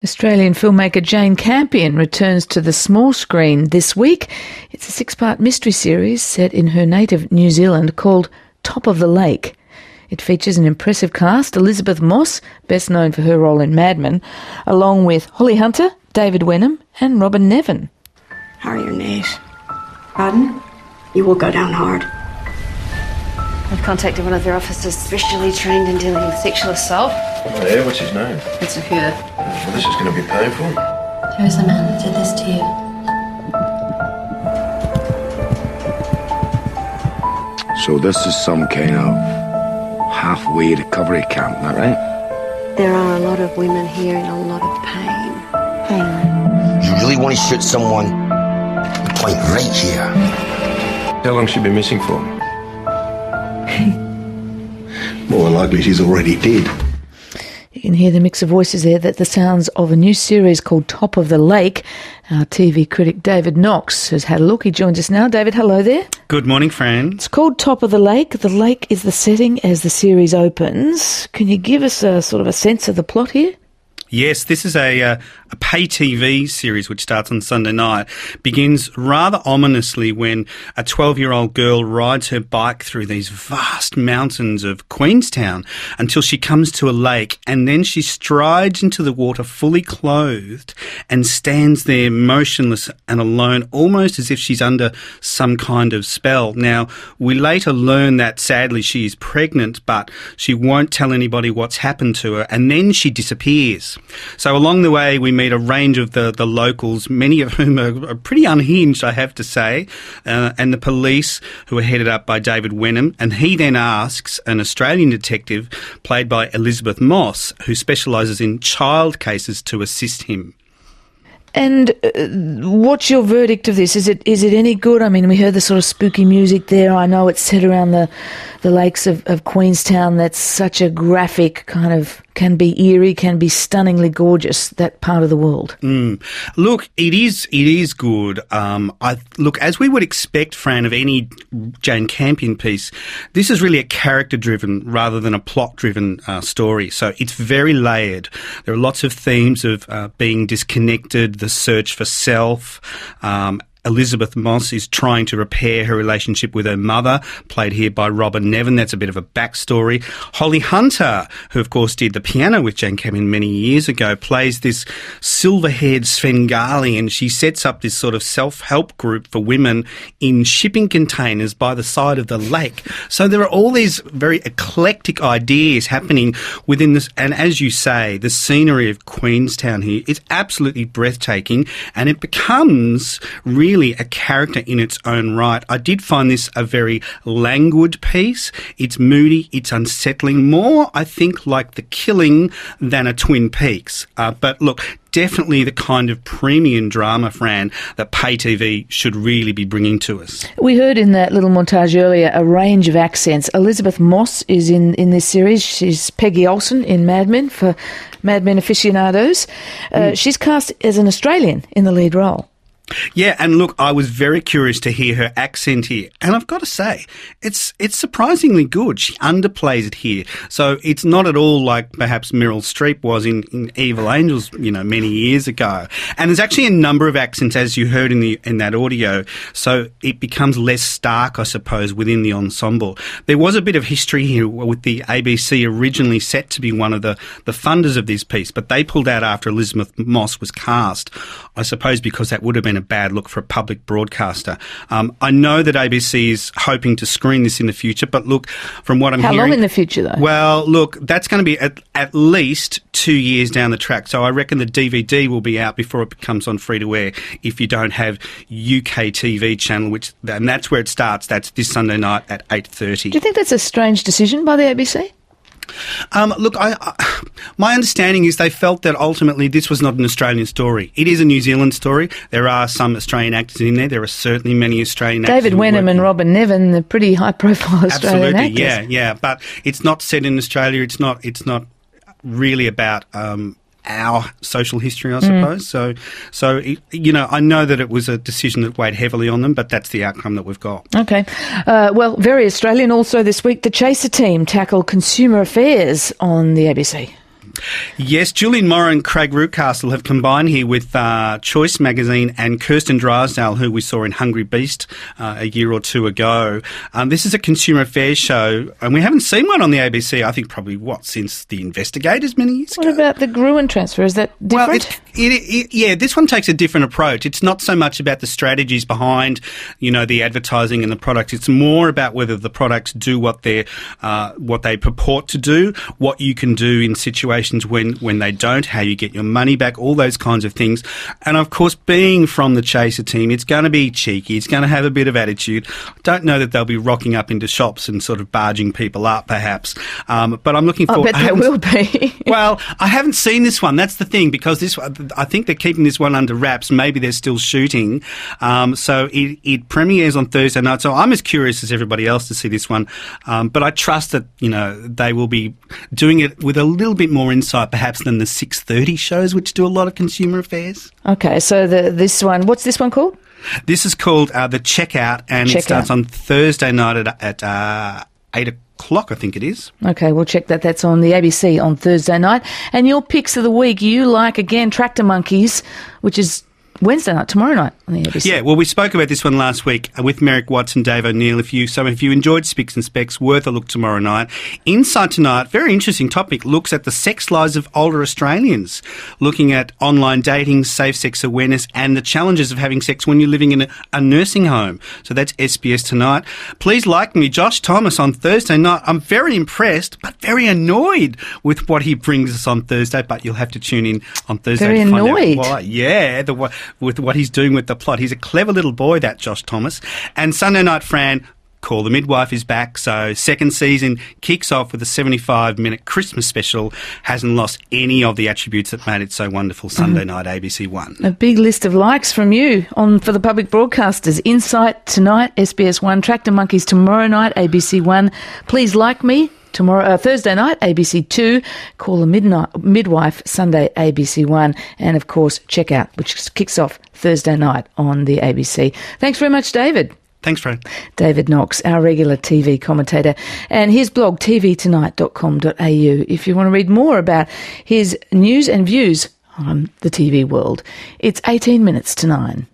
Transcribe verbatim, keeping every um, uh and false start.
Australian filmmaker Jane Campion returns to the small screen this week. It's a six-part mystery series set in her native New Zealand called Top of the Lake. It features an impressive cast: Elisabeth Moss, best known for her role in Mad Men, along with Holly Hunter, David Wenham and Robyn Nevin. How are your knees? Pardon? You will go down hard. I've contacted one of their officers specially trained in dealing with sexual assault. Oh, yeah, what's his name? It's a her. Well, this is going to be painful. Who is the man that did this to you? So this is some kind of halfway recovery camp, isn't that right? There are a lot of women here in a lot of pain. Pain. You really want to shoot someone? Point right here. How long she been missing for? More likely she's already dead. You can hear the mix of voices there. That's the sounds of a new series called Top of the Lake. Our T V critic David Knox has had a look. He joins us now. David, hello there. Good morning, Fran. It's called Top of the Lake. The lake is the setting as the series opens. Can you give us a sort of a sense of the plot here? Yes, this is a, uh, a pay T V series which starts on Sunday night. Begins rather ominously when a twelve-year-old girl rides her bike through these vast mountains of Queenstown until she comes to a lake, and then she strides into the water fully clothed and stands there motionless and alone, almost as if she's under some kind of spell. Now, we later learn that sadly she is pregnant, but she won't tell anybody what's happened to her, and then she disappears. So along the way, we meet a range of the, the locals, many of whom are, are pretty unhinged, I have to say, uh, and the police, who are headed up by David Wenham. And he then asks an Australian detective, played by Elisabeth Moss, who specialises in child cases, to assist him. And uh, what's your verdict of this? Is it is it any good? I mean, we heard the sort of spooky music there. I know it's set around the, the lakes of, of Queenstown. That's such a graphic kind of, can be eerie, can be stunningly gorgeous, that part of the world. Mm. Look, it is it is good. Um, I look, as we would expect, Fran, of any Jane Campion piece, this is really a character-driven rather than a plot-driven uh, story. So it's very layered. There are lots of themes of uh, being disconnected, the search for self. Um, Elisabeth Moss is trying to repair her relationship with her mother, played here by Robyn Nevin. That's a bit of a backstory. Holly Hunter, who of course did the piano with Jane Campion many years ago, plays this silver-haired Svengali, and she sets up this sort of self-help group for women in shipping containers by the side of the lake. So there are all these very eclectic ideas happening within this, and as you say, the scenery of Queenstown here is absolutely breathtaking, and it becomes really Really a character in its own right. I did find this a very languid piece. It's moody, it's unsettling, more, I think, like The Killing than a Twin Peaks. Uh, but look, definitely the kind of premium drama, Fran, that pay T V should really be bringing to us. We heard in that little montage earlier a range of accents. Elisabeth Moss is in, in this series. She's Peggy Olsen in Mad Men, for Mad Men aficionados. Uh, mm. She's cast as an Australian in the lead role. Yeah, and look, I was very curious to hear her accent here. And I've got to say, it's it's surprisingly good. She underplays it here. So it's not at all like perhaps Meryl Streep was in, in Evil Angels, you know, many years ago. And there's actually a number of accents, as you heard in the in that audio. So it becomes less stark, I suppose, within the ensemble. There was a bit of history here with the A B C originally set to be one of the, the funders of this piece, but they pulled out after Elisabeth Moss was cast, I suppose because that would have been a bad look for a public broadcaster. Um, I know that A B C is hoping to screen this in the future, but look, from what I'm How hearing... How long in the future, though? Well, look, that's going to be at, at least two years down the track. So I reckon the D V D will be out before it comes on free-to-air if you don't have U K T V channel, which and that's where it starts. That's this Sunday night at eight thirty. Do you think that's a strange decision by the A B C? Um, look, I, I, my understanding is they felt that ultimately this was not an Australian story. It is a New Zealand story. There are some Australian actors in there. There are certainly many Australian actors. David Wenham and Robyn Nevin, the pretty high-profile Australian Absolutely, actors. yeah, yeah. But it's not set in Australia. It's not. It's not really about um, our social history, I suppose. Mm. So, so it, you know, I know that it was a decision that weighed heavily on them, but that's the outcome that we've got. Okay. Uh, well, very Australian also this week. The Chaser team tackle consumer affairs on the A B C. Yes, Julian Morrow and Craig Rootcastle have combined here with uh, Choice Magazine and Kirsten Drysdale, who we saw in Hungry Beast uh, a year or two ago. Um, this is a consumer affairs show, and we haven't seen one on the A B C, I think probably, what, since The Investigators many years What ago. about the Gruen transfer? Is that different? Well, it, it, it, yeah, this one takes a different approach. It's not so much about the strategies behind, you know, the advertising and the products. It's more about whether the products do what they're, uh, what they purport to do, what you can do in situations when, when they don't, how you get your money back, all those kinds of things. And of course, being from the Chaser team, it's going to be cheeky. It's going to have a bit of attitude. I don't know that they'll be rocking up into shops and sort of barging people up, perhaps. Um, but I'm looking I for. bet I they haven't- will be. Well, I haven't seen this one. That's the thing, because this, I think they're keeping this one under wraps. Maybe they're still shooting. Um, so it, it premieres on Thursday night. So I'm as curious as everybody else to see this one. Um, but I trust that, you know, they will be doing it with a little bit more insight, perhaps, than the six thirty shows, which do a lot of consumer affairs. Okay, so the, this one, what's this one called? This is called uh, The Checkout, and Checkout. it starts on Thursday night at, at uh, eight o'clock, I think it is. Okay, we'll check that. That's on the A B C on Thursday night. And your picks of the week, you like, again, Tractor Monkeys, which is Wednesday night, tomorrow night on the A B C. Yeah, well, we spoke about this one last week with Merrick Watts and Dave O'Neill. If you so, if you enjoyed Spicks and Specs, worth a look tomorrow night. Inside Tonight, very interesting topic, looks at the sex lives of older Australians, looking at online dating, safe sex awareness, and the challenges of having sex when you're living in a, a nursing home. So that's S B S Tonight. Please like me, Josh Thomas, on Thursday night. I'm very impressed, but very annoyed with what he brings us on Thursday. But you'll have to tune in on Thursday Very to find annoyed? out why. Yeah, the with what he's doing with the plot. He's a clever little boy, that Josh Thomas. And Sunday Night Fran, Call the Midwife is back. So second season kicks off with a seventy-five minute Christmas special. Hasn't lost any of the attributes that made it so wonderful. Sunday night, A B C One. A big list of likes from you on for the public broadcasters. Insight tonight, S B S One. Tractor Monkeys tomorrow night, A B C One. Please like me. Tomorrow, uh, Thursday night, A B C Two. Call a midnight midwife, Sunday, A B C One. And, of course, Checkout, which kicks off Thursday night on the A B C. Thanks very much, David. Thanks, Fran. David Knox, our regular T V commentator. And his blog, t v tonight dot com dot a u, if you want to read more about his news and views on the T V world. It's eighteen minutes to nine.